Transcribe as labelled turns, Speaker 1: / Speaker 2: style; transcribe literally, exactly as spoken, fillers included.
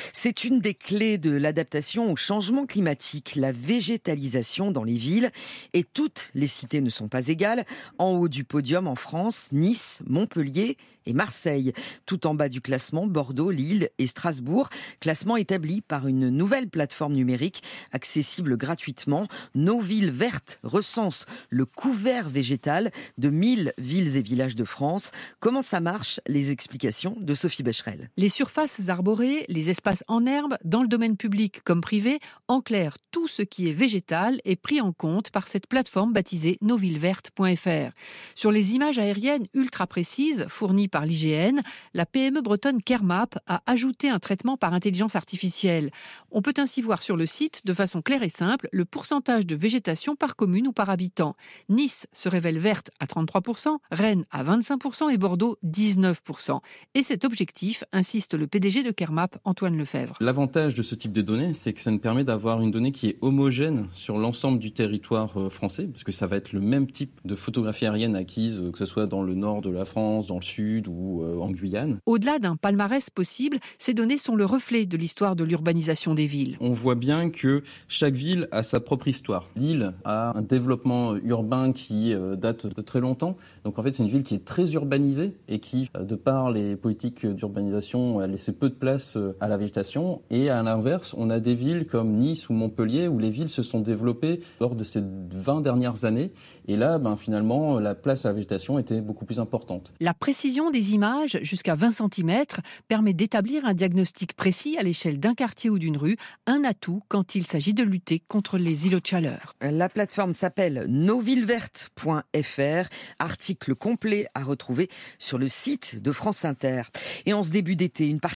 Speaker 1: C'est une des clés de l'adaptation au changement climatique, la végétalisation dans les villes. Et toutes les cités ne sont pas égales. En haut du podium en France, Nice, Montpellier et Marseille. Tout en bas du classement, Bordeaux, Lille et Strasbourg. Classement établi par une nouvelle plateforme numérique accessible gratuitement. Nos villes vertes recensent le couvert végétal de mille villes et villages de France. Comment ça marche? Les explications de Sophie Becherel.
Speaker 2: Les surfaces arborées, les espaces en herbe, dans le domaine public comme privé, en clair, tout ce qui est végétal est pris en compte par cette plateforme baptisée nos villes vertes point f r. Sur les images aériennes ultra précises fournies par l'I G N, la P M E bretonne Kermap a ajouté un traitement par intelligence artificielle. On peut ainsi voir sur le site, de façon claire et simple, le pourcentage de végétation par commune ou par habitant. Nice se révèle verte à trente-trois pour cent, Rennes à vingt-cinq pour cent et Bordeaux dix-neuf pour cent. Et cet objectif, insiste le P D G de Kermap, Antoine Lefebvre.
Speaker 3: L'avantage de ce type de données, c'est que ça nous permet d'avoir une donnée qui est homogène sur l'ensemble du territoire français, parce que ça va être le même type de photographie aérienne acquise, que ce soit dans le nord de la France, dans le sud ou en Guyane.
Speaker 2: Au-delà d'un palmarès possible, ces données sont le reflet de l'histoire de l'urbanisation des villes.
Speaker 3: On voit bien que chaque ville a sa propre histoire. Lille a un développement urbain qui date de très longtemps. Donc en fait, c'est une ville qui est très urbanisée et qui, de par les politiques d'urbanisation, a laissé peu de place à la végétation. Et à l'inverse, on a des villes comme Nice ou Montpellier où les villes se sont développées lors de ces vingt dernières années. Et là, ben, finalement, la place à la végétation était beaucoup plus importante.
Speaker 2: La précision des images, jusqu'à vingt centimètres, permet d'établir un diagnostic précis à l'échelle d'un quartier ou d'une rue, un atout quand il s'agit de lutter contre les îlots de chaleur.
Speaker 1: La plateforme s'appelle nos villes vertes point f r. Article complet à retrouver sur le site de France Inter. Et en ce début d'été, une partie